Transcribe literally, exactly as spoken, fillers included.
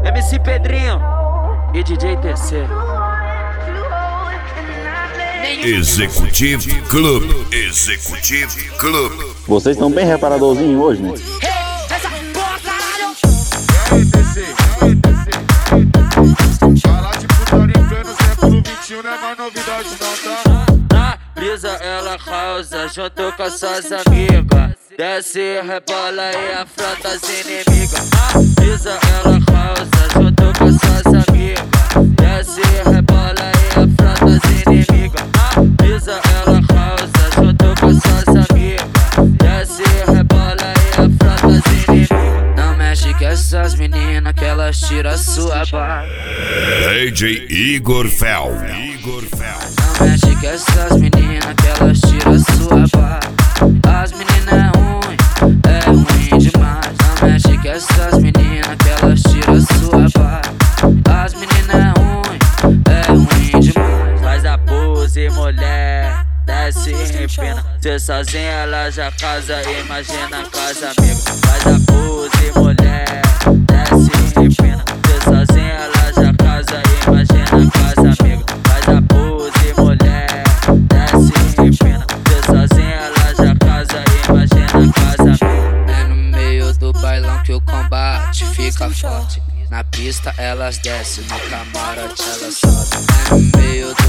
M C Pedrinho e D J T C. Executive Club, Executive Club. Vocês estão bem reparadorzinhos hoje, né? Falar de putaria em pleno século vinte e um não é mais novidade não, tá? Na brisa ela causa junto com suas amigas. Desce, rebola e afronta as inimigas. Na brisa ela causa junto com suas amigas. Desce, rebola e afronta as inimigas. Na brisa ela causa junto com suas amigas. Desce, rebola e afronta as inimigas. Não mexe com essas meninas que elas tiram a sua barra. D J Igor Fel, Igor Fel. Não mexe com essas meninas que elas tiram a sua barra. As meninas é ruim, é ruim demais. Não mexe com essas meninas que elas tiram a sua barra. As meninas é ruim, é ruim demais. Faz a pose, mulher, desce e empina. Cê sozinha ela já casa, imagina a casa amiga. Faz a pose, mulher, desce e empina. Cê sozinha ela já casa, imagina a casa amiga. Faz a pose, mulher, desce e empina. Cê sozinha ela já casa, imagina a casa amiga. É no meio do bailão que o combate fica forte. Na pista elas descem, no camarote elas sobem. É no meio do